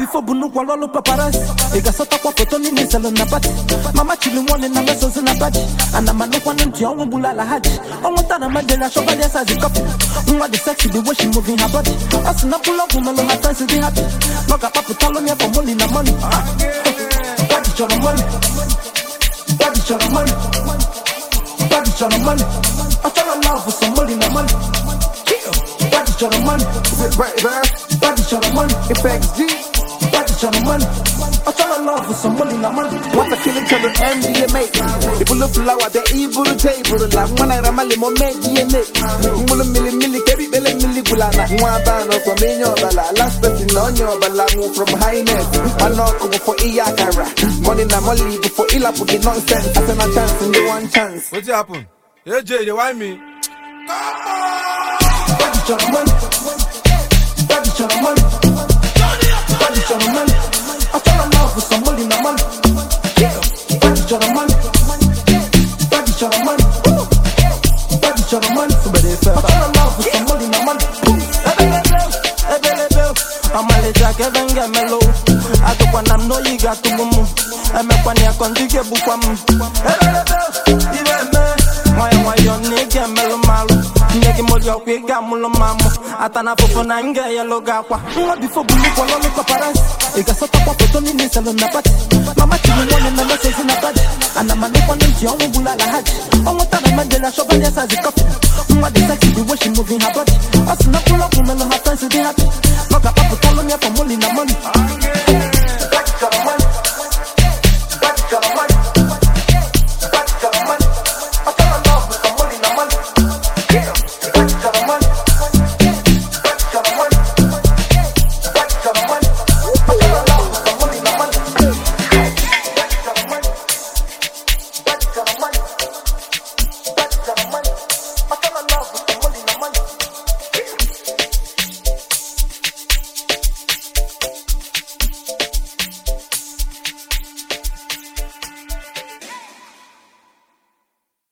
before bunu kwa lolo paparazzi. Ega sota kwa foto ni nisalo na bati. Mama chili mwone na meso zina bati. Ana mano kwa nenti ya bula la haji. Onwata na madela shobali ya sazi kapi. Mwa the sexy the way she moving her body. Asina pull up umelo her fancy be happy. Loka papu talo me for money na money. Body chora money. Body chora money. Body chora money. I tell her love for some money na money. Body chora money. Is it right there? Body chora money. Effects G. Body chora money. I tell her love for some money na money. What the killing to the MDMA. People look flower, the evil table. Like when I ramali mo me DNA. Mulu milli kebi bele milli gulana. Mwabano from inyo bala. Last person on your bala. Move from highness. Manoko for iyakara. Money na molly before ila put the nonsense. I send a chance and you one chance. What's happen? Hey Jay, you want me? Body chora money. Body chora money. Body chora money. I tell her love for some money na money. Body chora money. Body chora money. Body chora money. Somebody say I tell her love for some money na money. I'm a little Kevin Gamelo. I don't want to know you got to move. I'm a funny I can't do it before me. Why your nigga melo malu? Nigga mojo kwe gamulo mamu. Atana popo na nge yellow gakwa. Mwa before bulu kwa lolo paparazzi. Ega sota kwa foto ni nisalo na bati. Mama chili mwone na meso zina bati. Ana mane kwa nenti ya bula la haji. Onwata na madela shobali ya sazi kapi. Mwa the sexy the way she moving her body. Asina pull up umelo her fancy be happy. Loka papu talo me for money na money.